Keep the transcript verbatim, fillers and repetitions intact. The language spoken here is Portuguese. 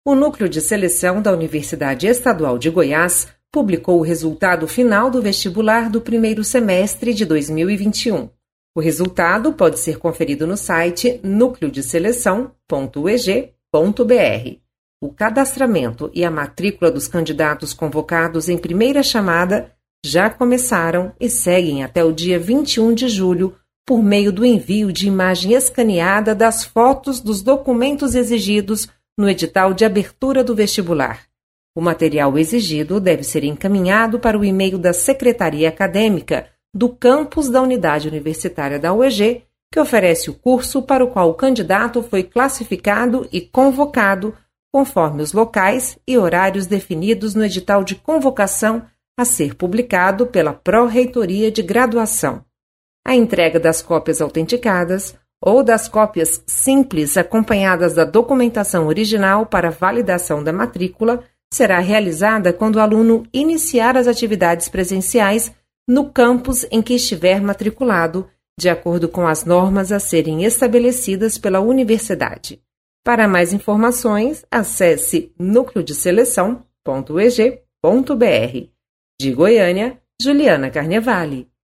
O Núcleo de Seleção da Universidade Estadual de Goiás publicou o resultado final do vestibular do primeiro semestre de dois mil e vinte e um. O resultado pode ser conferido no site núcleo de seleção ponto u e g ponto b r. O cadastramento e a matrícula dos candidatos convocados em primeira chamada já começaram e seguem até o dia vinte e um de julho por meio do envio de imagem escaneada das fotos dos documentos exigidos no edital de abertura do vestibular. O material exigido deve ser encaminhado para o e-mail da Secretaria Acadêmica do campus da Unidade Universitária da U E G, que oferece o curso para o qual o candidato foi classificado e convocado, conforme os locais e horários definidos no edital de convocação a ser publicado pela Pró-Reitoria de Graduação. A entrega das cópias autenticadas ou das cópias simples acompanhadas da documentação original para validação da matrícula será realizada quando o aluno iniciar as atividades presenciais no campus em que estiver matriculado, de acordo com as normas a serem estabelecidas pela universidade. Para mais informações, acesse núcleo de seleção ponto u e g ponto b r. De Goiânia, Juliana Carnevale.